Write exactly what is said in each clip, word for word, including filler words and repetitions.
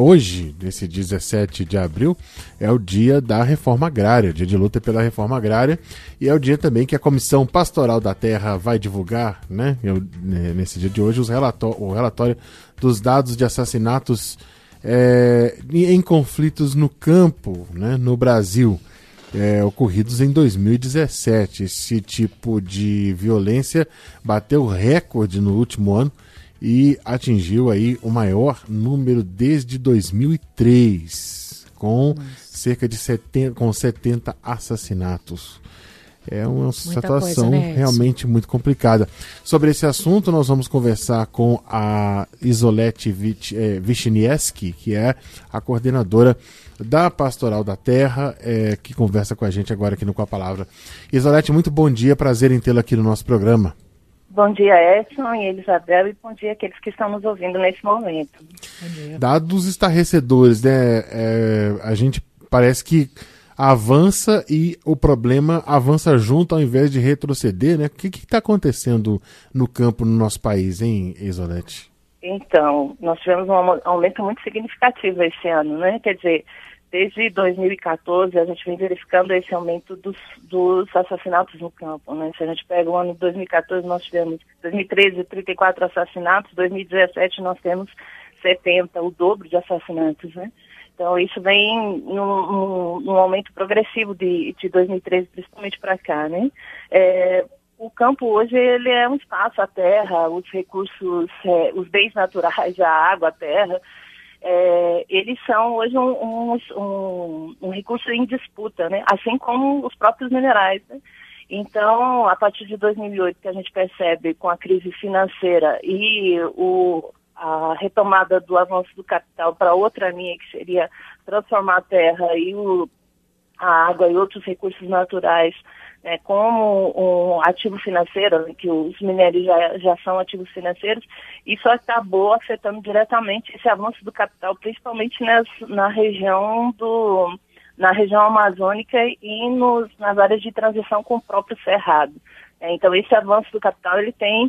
hoje, nesse dezessete de abril, é o dia da reforma agrária, dia de luta pela reforma agrária, e é o dia também que a Comissão Pastoral da Terra vai divulgar, né, eu, nesse dia de hoje, os relato- o relatório dos dados de assassinatos é, em conflitos no campo, né, no Brasil, é, ocorridos em dois mil e dezessete. Esse tipo de violência bateu recorde no último ano e atingiu aí o maior número desde dois mil e três, com Nossa. cerca de setenta, com setenta assassinatos. É uma Muita situação coisa, né, realmente muito complicada. Sobre esse assunto, nós vamos conversar com a Isolete Wiśniewski, que é a coordenadora da Pastoral da Terra, é, que conversa com a gente agora aqui no Com a Palavra. Isolete, muito bom dia, prazer em tê-la aqui no nosso programa. Bom dia, Edson e Elisabel, e bom dia àqueles que estão nos ouvindo nesse momento. Dados estarrecedores, né? É, a gente parece que avança e o problema avança junto ao invés de retroceder, né? O que está acontecendo no campo no nosso país, hein, Isolete? Então, nós tivemos um aumento muito significativo esse ano, né? Quer dizer, desde dois mil e quatorze a gente vem verificando esse aumento dos, dos assassinatos no campo, né? Se a gente pega o ano de dois mil e quatorze, nós tivemos, dois mil e treze, trinta e quatro assassinatos, dois mil e dezessete nós temos setenta, o dobro de assassinatos, né? Então, isso vem num, num, num aumento progressivo de, de dois mil e treze, principalmente para cá, né? É, o campo hoje, ele é um espaço, a terra, os recursos, é, os bens naturais, a água, a terra, é, eles são hoje um, um, um, um recurso em disputa, né? Assim como os próprios minerais, né? Então, a partir de dois mil e oito, que a gente percebe com a crise financeira e o... a retomada do avanço do capital para outra linha, que seria transformar a terra e o, a água e outros recursos naturais, né, como um ativo financeiro, né, que os minérios já, já são ativos financeiros, isso acabou afetando diretamente esse avanço do capital, principalmente nas, na região do, na região amazônica e nos, nas áreas de transição com o próprio cerrado. É, então, esse avanço do capital, ele tem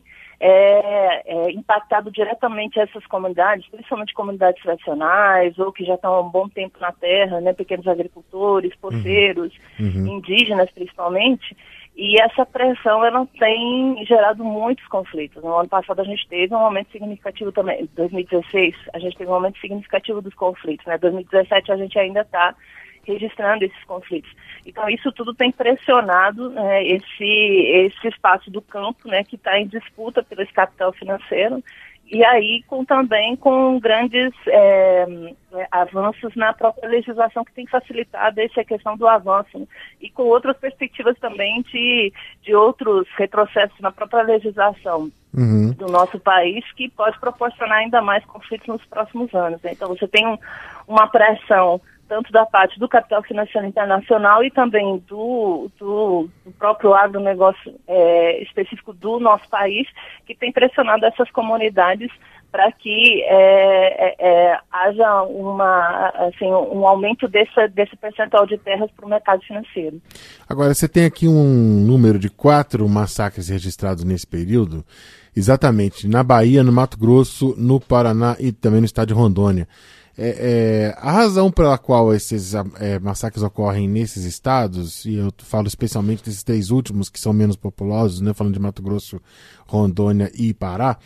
É, é, impactado diretamente essas comunidades, principalmente comunidades tradicionais ou que já estão há um bom tempo na terra, né, pequenos agricultores, poceiros, uhum. indígenas principalmente, e essa pressão ela tem gerado muitos conflitos. No ano passado a gente teve um aumento significativo também, em dois mil e dezesseis a gente teve um aumento significativo dos conflitos, né, dois mil e dezessete a gente ainda está registrando esses conflitos. Então, isso tudo tem pressionado, né, esse, esse espaço do campo, né, que está em disputa pelo esse capital financeiro, e aí com, também com grandes é, avanços na própria legislação que tem facilitado essa questão do avanço, né, e com outras perspectivas também de, de outros retrocessos na própria legislação uhum. do nosso país, que pode proporcionar ainda mais conflitos nos próximos anos, né? Então, você tem um, uma pressão tanto da parte do capital financeiro internacional e também do, do, do próprio agronegócio é, específico do nosso país, que tem pressionado essas comunidades para que é, é, é, haja uma, assim, um aumento desse, desse percentual de terras para o mercado financeiro. Agora, você tem aqui um número de quatro massacres registrados nesse período, exatamente na Bahia, no Mato Grosso, no Paraná e também no estado de Rondônia. É, é, a razão pela qual esses é, massacres ocorrem nesses estados, e eu falo especialmente desses três últimos que são menos populosos, né, falando de Mato Grosso, Rondônia e Pará,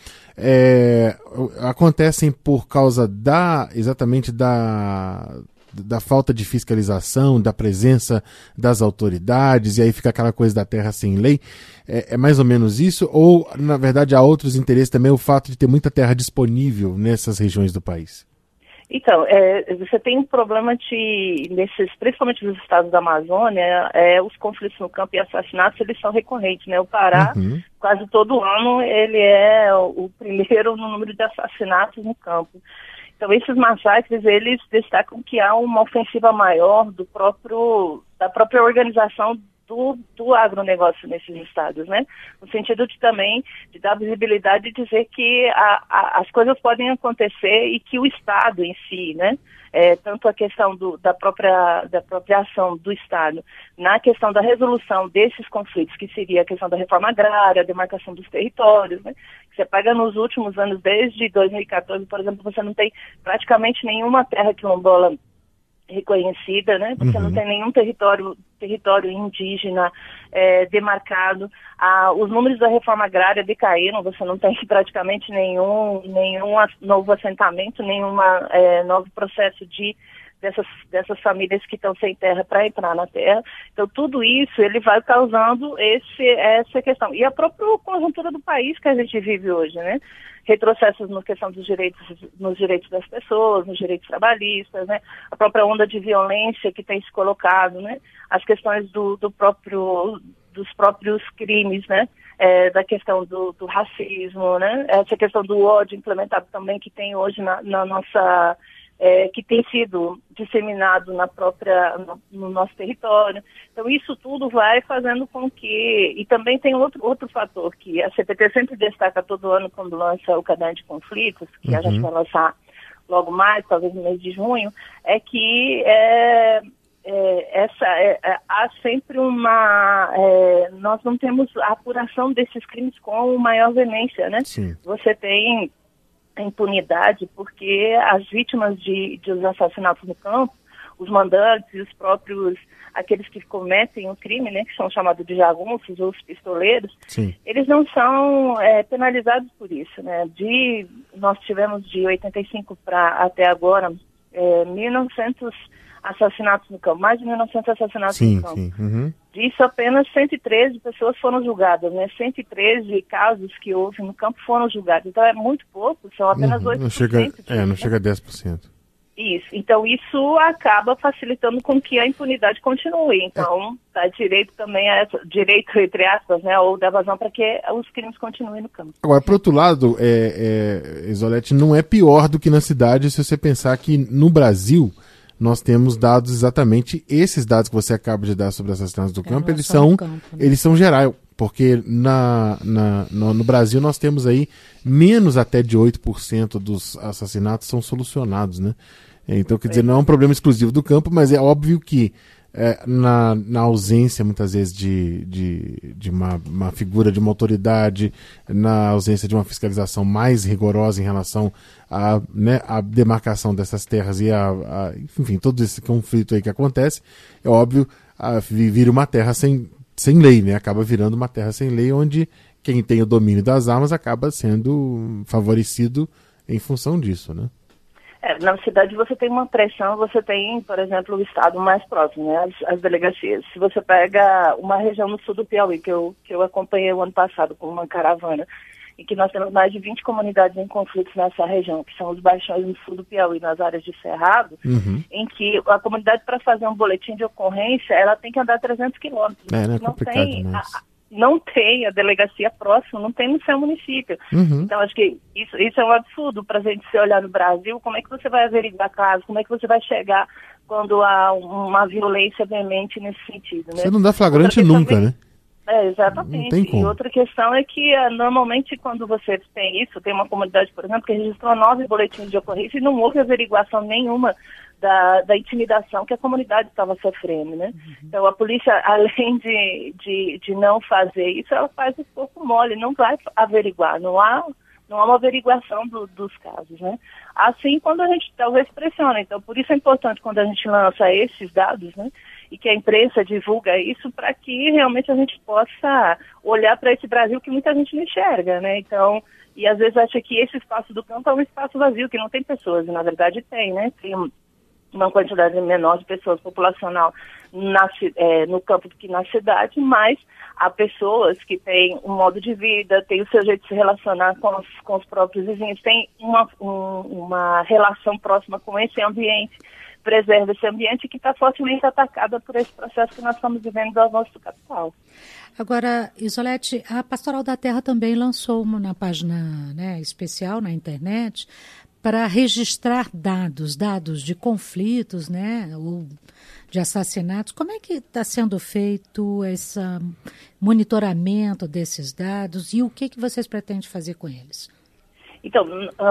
é, acontecem por causa da, exatamente da, da falta de fiscalização, da presença das autoridades, e aí fica aquela coisa da terra sem lei. É, é mais ou menos isso? Ou, na verdade, há outros interesses também, o fato de ter muita terra disponível nessas regiões do país? Então, é, você tem um problema de, nesses, principalmente nos estados da Amazônia, é, os conflitos no campo e assassinatos, eles são recorrentes, né? O Pará, uhum. quase todo ano, ele é o primeiro no número de assassinatos no campo. Então, esses massacres, eles destacam que há uma ofensiva maior do próprio, da própria organização do, do agronegócio nesses estados, né? No sentido de também de dar visibilidade e dizer que a, a, as coisas podem acontecer e que o Estado em si, né? É, tanto a questão do, da, própria, da própria ação do Estado na questão da resolução desses conflitos, que seria a questão da reforma agrária, a demarcação dos territórios, né? Você pega nos últimos anos, desde dois mil e quatorze, por exemplo, você não tem praticamente nenhuma terra quilombola reconhecida, né? Você uhum. não tem nenhum território, território indígena é, demarcado. Ah, os números da reforma agrária decaíram, você não tem praticamente nenhum, nenhum novo assentamento, nenhum é, novo processo de dessas, dessas famílias que estão sem terra para entrar na terra. Então, tudo isso ele vai causando esse, essa questão. E a própria conjuntura do país que a gente vive hoje, né? Retrocessos na questão dos direitos, nos direitos das pessoas, nos direitos trabalhistas, né? A própria onda de violência que tem se colocado, né? As questões do, do próprio, dos próprios crimes, né? É, da questão do, do racismo, né? Essa questão do ódio implementado também que tem hoje na, na nossa... É, que tem sido disseminado na própria, no, no nosso território. Então, isso tudo vai fazendo com que... E também tem outro, outro fator que a C P T sempre destaca todo ano quando lança o Caderno de Conflitos, que uhum. a gente vai lançar logo mais, talvez no mês de junho, é que é, é, essa, é, é, há sempre uma... É, nós não temos a apuração desses crimes com maior veemência, né? Sim. Você tem... impunidade, porque as vítimas de, de os assassinatos no campo, os mandantes e os próprios, aqueles que cometem o crime, né, que são chamados de jagunços ou os pistoleiros, Sim. eles não são é, penalizados por isso, né? De, nós tivemos de oitenta e cinco para até agora é, mil e novecentos assassinatos no campo, mais de mil e novecentos assassinatos sim, no campo. Sim. Uhum. Disso, apenas cento e treze pessoas foram julgadas, né? cento e treze casos que houve no campo foram julgados. Então, é muito pouco, são apenas uhum. oito por cento. Não chega, disso, é, não né? chega a dez por cento. Isso. Então, isso acaba facilitando com que a impunidade continue. Então, dá direito também a essa, direito, entre aspas, né? Ou dá vazão para que os crimes continuem no campo. Agora, por outro lado, é, é, Isolete, não é pior do que na cidade se você pensar que no Brasil... nós temos dados exatamente esses dados que você acaba de dar sobre assassinatos do é, campo, eles são, campo, né? eles são gerais, porque na, na, no, no Brasil nós temos aí menos até de oito por cento dos assassinatos são solucionados, né? Então, quer dizer, não é um problema exclusivo do campo, mas é óbvio que é, na, na ausência, muitas vezes, de, de, de uma, uma figura de uma autoridade, na ausência de uma fiscalização mais rigorosa em relação à, né, à demarcação dessas terras e a, a, enfim, todo esse conflito aí que acontece, é óbvio, a, vira uma terra sem, sem lei, né? Acaba virando uma terra sem lei, onde quem tem o domínio das armas acaba sendo favorecido em função disso, né? É, na cidade você tem uma pressão, você tem, por exemplo, o estado mais próximo, né, as, as delegacias. Se você pega uma região no sul do Piauí, que eu, que eu acompanhei o ano passado com uma caravana, e que nós temos mais de vinte comunidades em conflitos nessa região, que são os baixões no sul do Piauí, nas áreas de Cerrado, uhum. em que a comunidade, para fazer um boletim de ocorrência, ela tem que andar trezentos quilômetros. É, não é complicado não tem demais. A, não tem a delegacia próxima, não tem no seu município. Uhum. Então, acho que isso, isso é um absurdo para a gente se olhar no Brasil. Como é que você vai averiguar casos? Como é que você vai chegar quando há uma violência veemente nesse sentido, né? Você não dá flagrante nunca, também, né? É, exatamente. Não tem como. E outra questão é que, uh, normalmente, quando você tem isso, tem uma comunidade, por exemplo, que registrou nove boletins de ocorrência e não houve averiguação nenhuma Da, da intimidação que a comunidade estava sofrendo, né? Uhum. Então, a polícia, além de, de, de não fazer isso, ela faz o corpo mole, não vai averiguar, não há, não há uma averiguação do, dos casos, né? Assim, quando a gente talvez pressiona. Então, por isso é importante quando a gente lança esses dados, né? E que a imprensa divulga isso para que realmente a gente possa olhar para esse Brasil que muita gente não enxerga, né? Então, e às vezes acha que esse espaço do campo é um espaço vazio, que não tem pessoas, e na verdade tem, né? Tem uma quantidade menor de pessoas populacional na, é, no campo do que na cidade, mas há pessoas que têm um modo de vida, têm o seu jeito de se relacionar com os, com os próprios vizinhos, têm uma, um, uma relação próxima com esse ambiente, preserva esse ambiente que está fortemente atacada por esse processo que nós estamos vivendo do avanço do capital. Agora, Isolete, a Pastoral da Terra também lançou uma na página, né, especial na internet para registrar dados, dados de conflitos, né, ou de assassinatos. Como é que está sendo feito esse monitoramento desses dados e o que, que vocês pretendem fazer com eles? Então,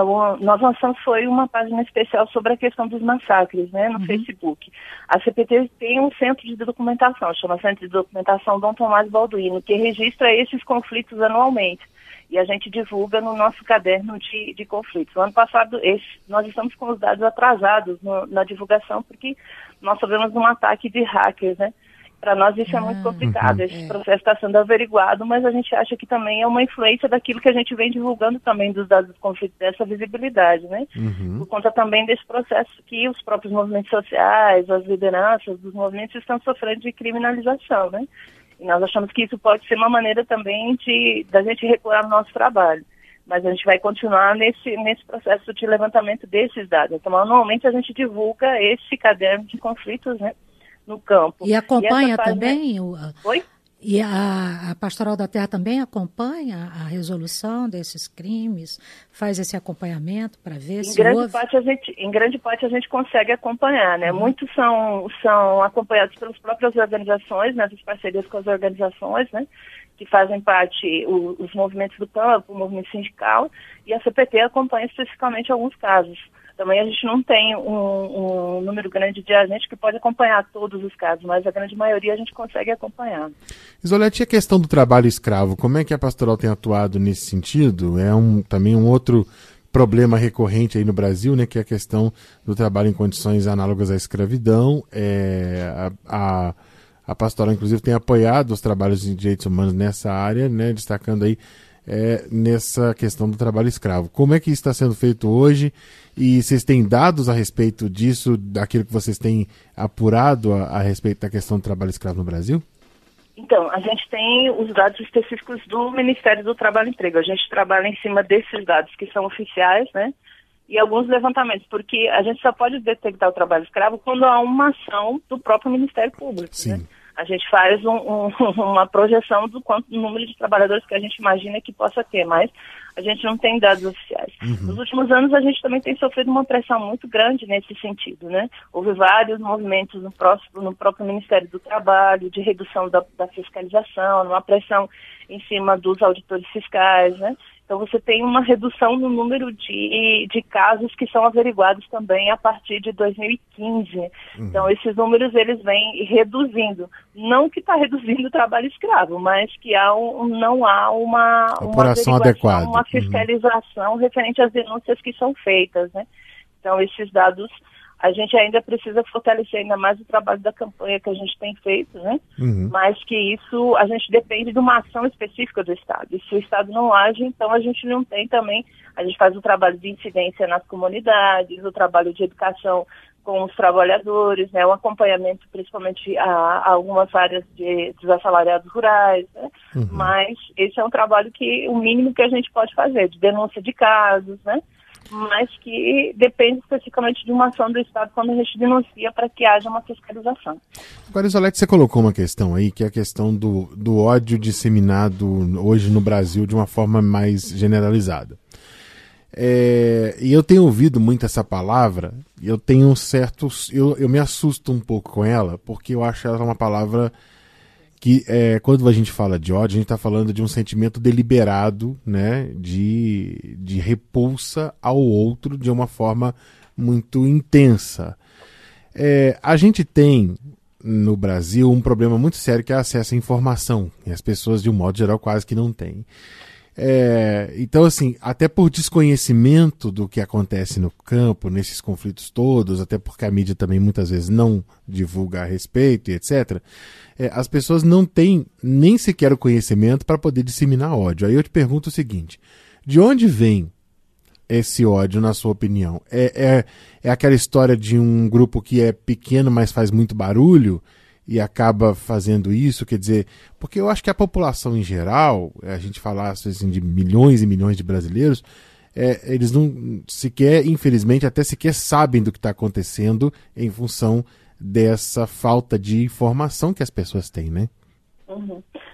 nós lançamos foi uma página especial sobre a questão dos massacres, né, no uhum. Facebook. A C P T tem um centro de documentação, chama Centro de Documentação Dom Tomás Balduino, que registra esses conflitos anualmente. E a gente divulga no nosso caderno de, de conflitos. No ano passado, esse, nós estamos com os dados atrasados no, na divulgação, porque nós sofremos um ataque de hackers, né? Para nós isso é muito complicado, esse processo está sendo averiguado, mas a gente acha que também é uma influência daquilo que a gente vem divulgando também dos dados do conflito, dessa visibilidade, né? Uhum. Por conta também desse processo que os próprios movimentos sociais, as lideranças dos movimentos estão sofrendo de criminalização, né? E nós achamos que isso pode ser uma maneira também de da gente recuar no nosso trabalho. Mas a gente vai continuar nesse, nesse processo de levantamento desses dados. Então, anualmente a gente divulga esse caderno de conflitos, né? No campo. E acompanha e página... também? O... Oi? E a, a Pastoral da Terra também acompanha a resolução desses crimes? Faz esse acompanhamento para ver em se grande houve... parte a gente Em grande parte a gente consegue acompanhar, né? Uhum. Muitos são, são acompanhados pelas próprias organizações, né? As parcerias com as organizações, né? Que fazem parte o, os movimentos do campo, o movimento sindical, e a C P T acompanha especificamente alguns casos. Também a gente não tem um, um número grande de agentes que pode acompanhar todos os casos, mas a grande maioria a gente consegue acompanhar. Isolete, a questão do trabalho escravo, como é que a Pastoral tem atuado nesse sentido? É um, também um outro problema recorrente aí no Brasil, né, que é a questão do trabalho em condições análogas à escravidão. É, a, a, a Pastoral, inclusive, tem apoiado os trabalhos de direitos humanos nessa área, né, destacando aí É, nessa questão do trabalho escravo. Como é que isso está sendo feito hoje? E vocês têm dados a respeito disso, daquilo que vocês têm apurado a, a respeito da questão do trabalho escravo no Brasil? Então, a gente tem os dados específicos do Ministério do Trabalho e Emprego. A gente trabalha em cima desses dados que são oficiais, né? E alguns levantamentos, porque a gente só pode detectar o trabalho escravo quando há uma ação do próprio Ministério Público, Sim. né? A gente faz um, um, uma projeção do quanto do número de trabalhadores que a gente imagina que possa ter, mas a gente não tem dados oficiais. Uhum. Nos últimos anos, a gente também tem sofrido uma pressão muito grande nesse sentido, né? Houve vários movimentos no, próximo, no próprio Ministério do Trabalho, de redução da, da fiscalização, uma pressão em cima dos auditores fiscais, né? Então, você tem uma redução no número de, de casos que são averiguados também a partir de dois mil e quinze. Uhum. Então, esses números, eles vêm reduzindo. Não que está reduzindo o trabalho escravo, mas que há um, não há uma, uma adequada, uma fiscalização uhum. referente às denúncias que são feitas, né? Então, esses dados... A gente ainda precisa fortalecer ainda mais o trabalho da campanha que a gente tem feito, né? Uhum. Mas que isso, a gente depende de uma ação específica do Estado. E se o Estado não age, então a gente não tem também, a gente faz o trabalho de incidência nas comunidades, o trabalho de educação com os trabalhadores, né? O acompanhamento principalmente a, a algumas áreas de desassalariados rurais, né? Uhum. Mas esse é um trabalho que, o mínimo que a gente pode fazer, de denúncia de casos, né? Mas que depende especificamente de uma ação do Estado quando a gente denuncia para que haja uma fiscalização. Agora, Isolete, você colocou uma questão aí, que é a questão do, do ódio disseminado hoje no Brasil de uma forma mais generalizada. É, e eu tenho ouvido muito essa palavra, e eu tenho um certo... Eu, eu me assusto um pouco com ela, porque eu acho ela uma palavra... que é, quando a gente fala de ódio, a gente está falando de um sentimento deliberado, né, de, de repulsa ao outro de uma forma muito intensa. É, a gente tem no Brasil um problema muito sério que é acesso à informação, e as pessoas, de um modo geral, quase que não têm. É, então, assim, até por desconhecimento do que acontece no campo, nesses conflitos todos, até porque a mídia também muitas vezes não divulga a respeito e etcétera, é, as pessoas não têm nem sequer o conhecimento para poder disseminar ódio. Aí eu te pergunto o seguinte, de onde vem esse ódio, na sua opinião? É, é, é aquela história de um grupo que é pequeno, mas faz muito barulho, e acaba fazendo isso, quer dizer, porque eu acho que a população em geral, a gente falar assim, de milhões e milhões de brasileiros, é, eles não sequer, infelizmente, até sequer sabem do que está acontecendo em função dessa falta de informação que as pessoas têm, né? Uhum.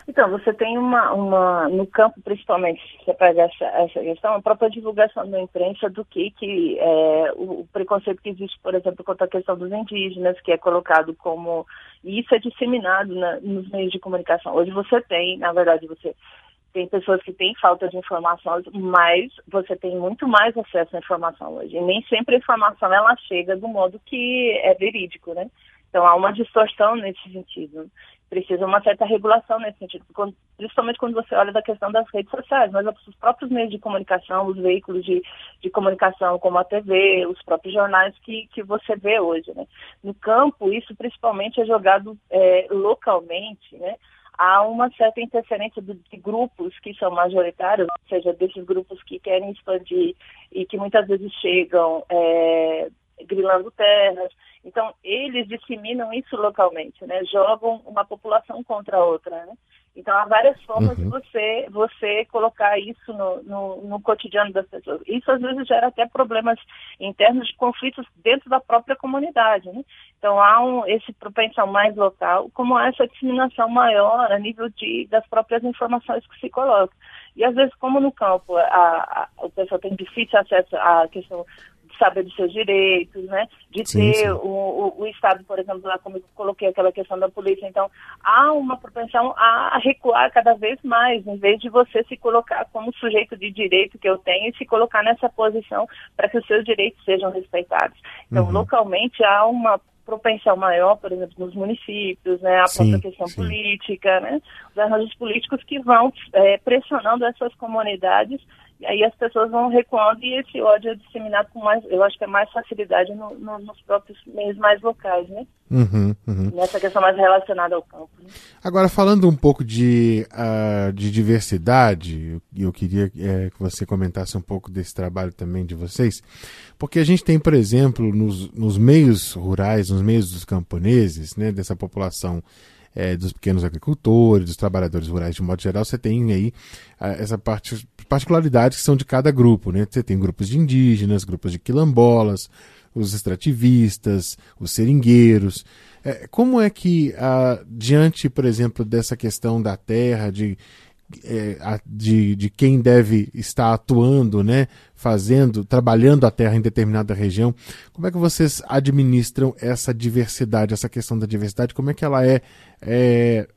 Então, você tem uma, uma no campo, principalmente, se você pega essa, essa questão, a própria divulgação da imprensa do que, que é, o, o preconceito que existe, por exemplo, quanto à questão dos indígenas, que é colocado como, e isso é disseminado na, nos meios de comunicação. Hoje você tem, na verdade, você tem pessoas que têm falta de informação, mas você tem muito mais acesso à informação hoje. E nem sempre a informação ela chega do modo que é verídico, né? Então há uma distorção nesse sentido. Precisa uma certa regulação nesse sentido, quando, principalmente quando você olha da questão das redes sociais, mas os próprios meios de comunicação, os veículos de, de comunicação, como a T V, os próprios jornais que, que você vê hoje, né? No campo, isso principalmente é jogado é, localmente, né? Há uma certa interferência de, de grupos que são majoritários, ou seja, desses grupos que querem expandir e que muitas vezes chegam é, grilando terras. Então, eles disseminam isso localmente, né? Jogam uma população contra a outra, né? Então, há várias formas uhum. de você, você colocar isso no, no, no cotidiano das pessoas. Isso, às vezes, gera até problemas internos de conflitos dentro da própria comunidade, né? Então, há um, esse propensão mais local, como há essa disseminação maior a nível de, das próprias informações que se colocam. E, às vezes, como no campo, a, a, o pessoal tem difícil acesso à questão de saber dos seus direitos, né? De sim, ter sim. O, o, o Estado, por exemplo, lá como eu coloquei aquela questão da polícia. Então, há uma propensão a recuar cada vez mais, em vez de você se colocar como sujeito de direito que eu tenho e se colocar nessa posição para que os seus direitos sejam respeitados. Então, uhum. localmente, há uma propensão maior, por exemplo, nos municípios, né, a sim, própria questão sim. política, né, os arranjos políticos que vão é, pressionando essas comunidades. E aí as pessoas vão recuando e esse ódio é disseminado com mais, eu acho que é mais facilidade no, no, nos próprios meios mais locais, né? Uhum, uhum. Nessa questão mais relacionada ao campo. Né? Agora, falando um pouco de, uh, de diversidade, eu queria é, que você comentasse um pouco desse trabalho também de vocês, porque a gente tem, por exemplo, nos, nos meios rurais, nos meios dos camponeses, né, dessa população É, dos pequenos agricultores, dos trabalhadores rurais de modo geral, você tem aí a, essa parte, particularidades que são de cada grupo, né? Você tem grupos de indígenas, grupos de quilombolas, os extrativistas, os seringueiros. É, como é que, a, diante, por exemplo, dessa questão da terra, de, é, a, de, de quem deve estar atuando, né? Fazendo, trabalhando a terra em determinada região, como é que vocês administram essa diversidade, essa questão da diversidade, como é que ela é, é,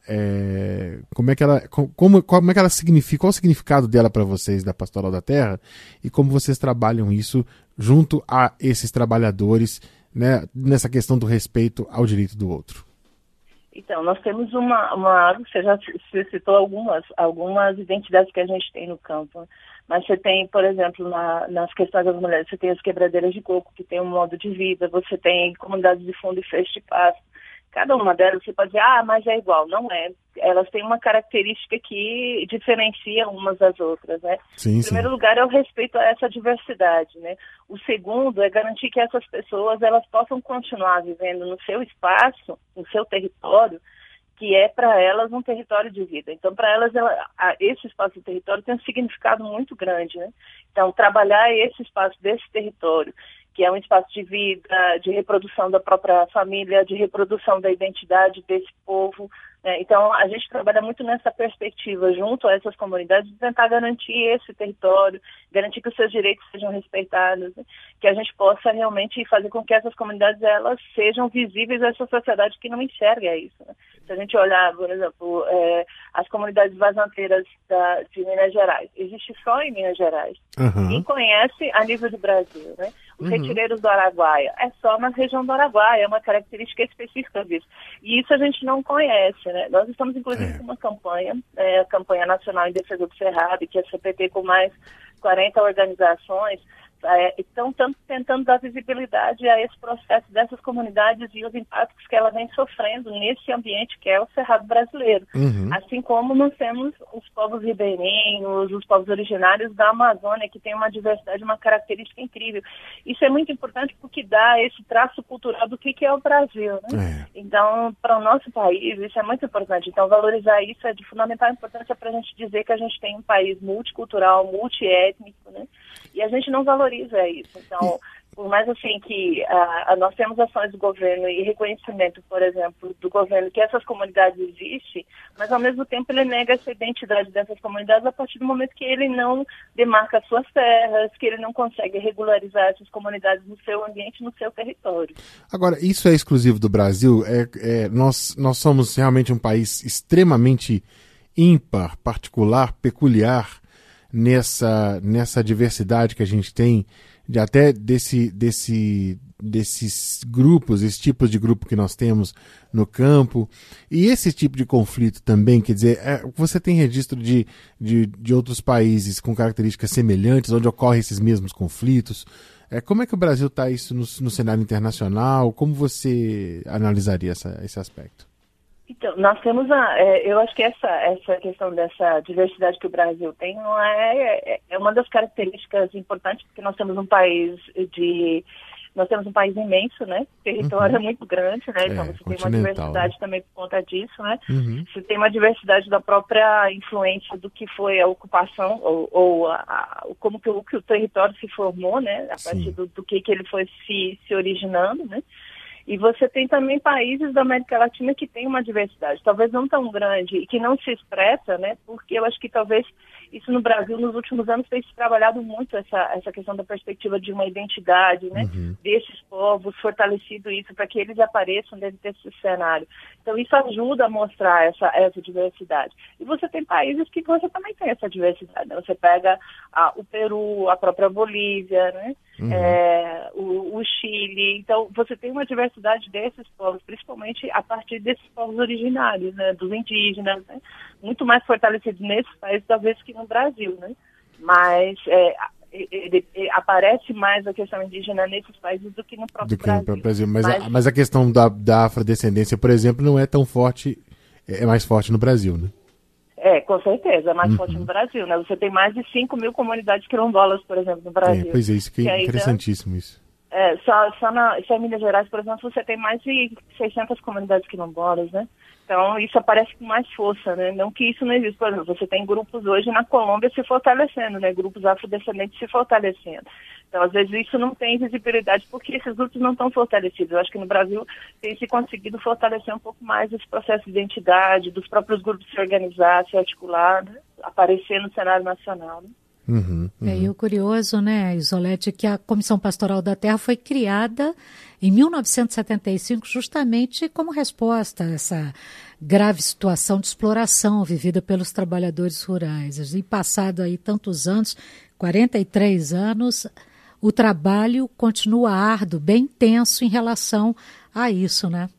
é como é que ela, como, como é que ela significa, qual o significado dela para vocês da Pastoral da Terra e como vocês trabalham isso junto a esses trabalhadores, né, nessa questão do respeito ao direito do outro? Então, nós temos uma, uma você já citou algumas, algumas identidades que a gente tem no campo, mas você tem, por exemplo, na, nas questões das mulheres, você tem as quebradeiras de coco, que tem um modo de vida, você tem comunidades de fundo e fecho de pasto. Cada uma delas você pode dizer, ah, mas é igual. Não é. Elas têm uma característica que diferencia umas das outras, né? Sim, em primeiro sim. lugar, é o respeito a essa diversidade, né? O segundo é garantir que essas pessoas elas possam continuar vivendo no seu espaço, no seu território, que é para elas um território de vida. Então, para elas, ela, a, esse espaço do território tem um significado muito grande, né? Então, trabalhar esse espaço desse território, que é um espaço de vida, de reprodução da própria família, de reprodução da identidade desse povo. Né? Então, a gente trabalha muito nessa perspectiva, junto a essas comunidades, de tentar garantir esse território, garantir que os seus direitos sejam respeitados, né? Que a gente possa realmente fazer com que essas comunidades elas sejam visíveis a essa sociedade que não enxerga isso. Né? Se a gente olhar, por exemplo, é, as comunidades vazanteiras da, de Minas Gerais, existe só em Minas Gerais. Uhum. Quem conhece a nível do Brasil, né? Os uhum. retireiros do Araguaia, é só na região do Araguaia, é uma característica específica disso. E isso a gente não conhece, né? Nós estamos, inclusive, com uma campanha, é, a Campanha Nacional em Defesa do Cerrado, que é a C P T com mais quarenta organizações, é, estão tentando dar visibilidade a esse processo dessas comunidades e os impactos que elas vêm sofrendo nesse ambiente que é o Cerrado brasileiro. Uhum. Assim como nós temos os povos ribeirinhos, os povos originários da Amazônia, que tem uma diversidade, uma característica incrível. Isso é muito importante porque dá esse traço cultural do que, que é o Brasil, né? É. Então, para o nosso país, isso é muito importante. Então, valorizar isso é de fundamental importância para a gente dizer que a gente tem um país multicultural, multiétnico, né? E a gente não valoriza isso. Então, por mais assim que uh, nós temos ações do governo e reconhecimento, por exemplo, do governo que essas comunidades existem, mas ao mesmo tempo ele nega essa identidade dessas comunidades a partir do momento que ele não demarca suas terras, que ele não consegue regularizar essas comunidades no seu ambiente, no seu território. Agora, isso é exclusivo do Brasil? É, é, nós, nós somos realmente um país extremamente ímpar, particular, peculiar nessa, nessa diversidade que a gente tem, de até desse, desse, desses grupos, esses tipos de grupo que nós temos no campo, e esse tipo de conflito também, quer dizer, é, você tem registro de, de, de outros países com características semelhantes, onde ocorrem esses mesmos conflitos. É, como é que o Brasil está isso no, no cenário internacional? Como você analisaria essa, esse aspecto? Então, nós temos a, é, eu acho que essa, essa questão dessa diversidade que o Brasil tem não é, é, é uma das características importantes, porque nós temos um país de, nós temos um país imenso, né? O território uhum. é muito grande, né? Então é, você tem uma diversidade, né? Também por conta disso, né? Uhum. Você tem uma diversidade da própria influência do que foi a ocupação, ou, ou a, a, como que o, que o território se formou, né? A partir do, do que, que ele foi se, se originando, né? E você tem também países da América Latina que têm uma diversidade, talvez não tão grande, e que não se expressa, né? Porque eu acho que talvez isso no Brasil, nos últimos anos, tem se trabalhado muito essa, essa questão da perspectiva de uma identidade, né? Uhum. Desses povos, fortalecido isso, para que eles apareçam dentro desse cenário. Então, isso ajuda a mostrar essa, essa diversidade. E você tem países que você também tem essa diversidade, né? Você pega a, o Peru, a própria Bolívia, né? Uhum. É, o, o Chile. Então, você tem uma diversidade desses povos, principalmente a partir desses povos originários, né? Dos indígenas, né? Muito mais fortalecidos nesses países, talvez, que no Brasil, né? Mas é, ele, ele, aparece mais a questão indígena nesses países do que no próprio do que Brasil. No Brasil. Mas, mas, a, mas a questão da, da afrodescendência, por exemplo, não é tão forte, é mais forte no Brasil, né? É, com certeza, é mais uhum. forte no Brasil, né? Você tem mais de cinco mil comunidades quilombolas, por exemplo, no Brasil. É, pois é, isso que é que interessantíssimo ainda, isso. É, só, só, na, só em Minas Gerais, por exemplo, você tem mais de seiscentas comunidades quilombolas, né? Então, isso aparece com mais força, né? Não que isso não exista. Por exemplo, você tem grupos hoje na Colômbia se fortalecendo, né? Grupos afrodescendentes se fortalecendo. Então, às vezes, isso não tem visibilidade porque esses grupos não estão fortalecidos. Eu acho que no Brasil tem se conseguido fortalecer um pouco mais esse processo de identidade, dos próprios grupos se organizar, se articular, né? Aparecer no cenário nacional, né? Uhum, uhum. É, e o curioso, né, Isolete, que a Comissão Pastoral da Terra foi criada em mil novecentos e setenta e cinco justamente como resposta a essa grave situação de exploração vivida pelos trabalhadores rurais. E passado aí tantos anos, quarenta e três anos, o trabalho continua árduo, bem intenso em relação a isso, né?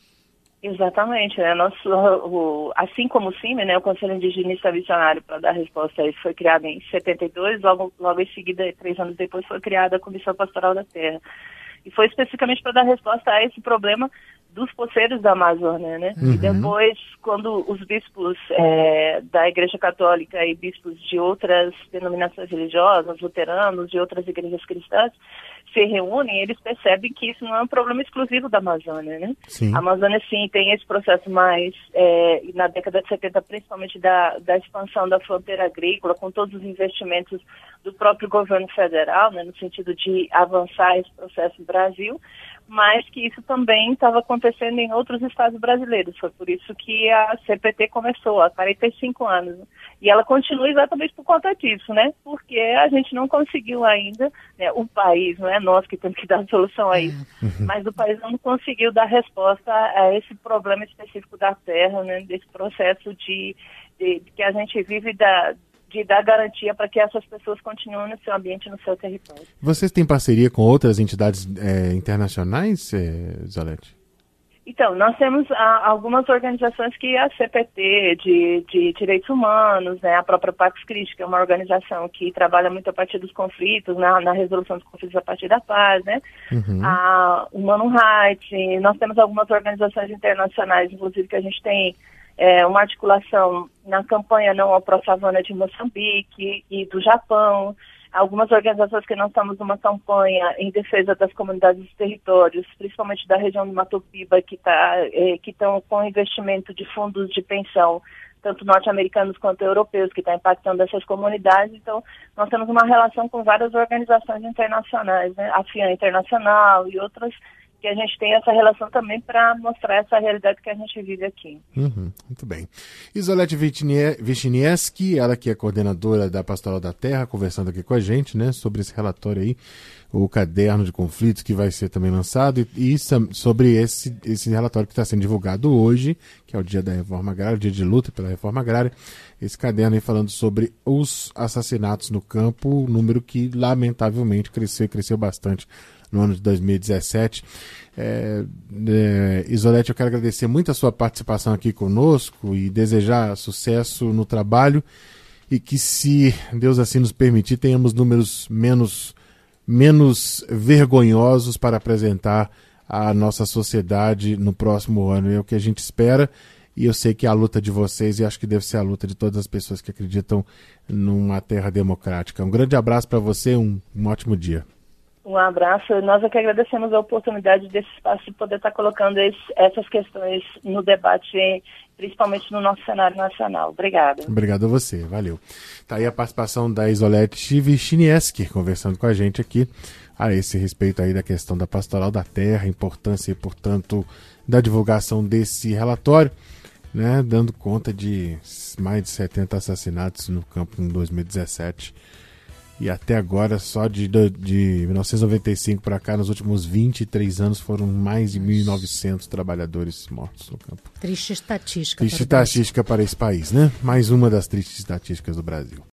Exatamente, né? Nosso, o, assim como o C I M, né, o Conselho Indigenista Missionário, para dar resposta a isso, foi criado em setenta e dois, logo, logo em seguida, três anos depois, foi criada a Comissão Pastoral da Terra. E foi especificamente para dar resposta a esse problema dos poceiros da Amazônia, né? Uhum. E depois, quando os bispos é, da Igreja Católica e bispos de outras denominações religiosas, luteranos, de outras igrejas cristãs, se reúnem, eles percebem que isso não é um problema exclusivo da Amazônia, né? Sim. A Amazônia, sim, tem esse processo mais, é, na década de setenta, principalmente da, da expansão da fronteira agrícola, com todos os investimentos do próprio governo federal, né, no sentido de avançar esse processo no Brasil, mas que isso também estava acontecendo em outros estados brasileiros. Foi por isso que a C P T começou há quarenta e cinco anos. Né? E ela continua exatamente por conta disso, né? Porque a gente não conseguiu ainda, né, o país, não é nós que temos que dar solução a isso, uhum. mas o país não conseguiu dar resposta a esse problema específico da terra, né, desse processo de, de, de que a gente vive da... de dar garantia para que essas pessoas continuem no seu ambiente, no seu território. Vocês têm parceria com outras entidades é, internacionais, é, Isolete? Então, nós temos a, algumas organizações que a C P T, de, de direitos humanos, né, a própria Pax Christi, que é uma organização que trabalha muito a partir dos conflitos, na, na resolução dos conflitos a partir da paz, né, uhum. a Human Rights, nós temos algumas organizações internacionais, inclusive que a gente tem É, uma articulação na campanha Não ao Pró-Savana de Moçambique e do Japão, algumas organizações que nós estamos numa campanha em defesa das comunidades dos territórios, principalmente da região do Mato Piba, que tá, é, que estão com investimento de fundos de pensão, tanto norte-americanos quanto europeus, que está impactando essas comunidades. Então, nós temos uma relação com várias organizações internacionais, né? A FIAN Internacional e outras que a gente tem essa relação também para mostrar essa realidade que a gente vive aqui. Uhum, muito bem. Isolete Wischniewski, ela que é coordenadora da Pastoral da Terra, conversando aqui com a gente, né, sobre esse relatório aí, o caderno de conflitos que vai ser também lançado, e, e sobre esse, esse relatório que está sendo divulgado hoje, que é o dia da reforma agrária, o dia de luta pela reforma agrária, esse caderno aí falando sobre os assassinatos no campo, número que lamentavelmente cresceu e cresceu bastante no ano de dois mil e dezessete. É, é, Isolete, eu quero agradecer muito a sua participação aqui conosco e desejar sucesso no trabalho e que, se Deus assim nos permitir, tenhamos números menos, menos vergonhosos para apresentar à nossa sociedade no próximo ano. É o que a gente espera e eu sei que é a luta de vocês e acho que deve ser a luta de todas as pessoas que acreditam numa terra democrática. Um grande abraço para você, um, um ótimo dia. Um abraço. Nós é que agradecemos a oportunidade desse espaço de poder estar colocando esse, essas questões no debate, principalmente no nosso cenário nacional. Obrigada. Obrigado a você. Valeu. Tá aí a participação da Isolete Wischniewski conversando com a gente aqui a esse respeito aí da questão da Pastoral da Terra, a importância e, portanto, da divulgação desse relatório, né, dando conta de mais de setenta assassinatos no campo em dois mil e dezessete. E até agora, só de, de mil novecentos e noventa e cinco para cá, nos últimos vinte e três anos, foram mais de mil e novecentos trabalhadores mortos no campo. Triste estatística. Triste estatística para esse país, né? Mais uma das tristes estatísticas do Brasil.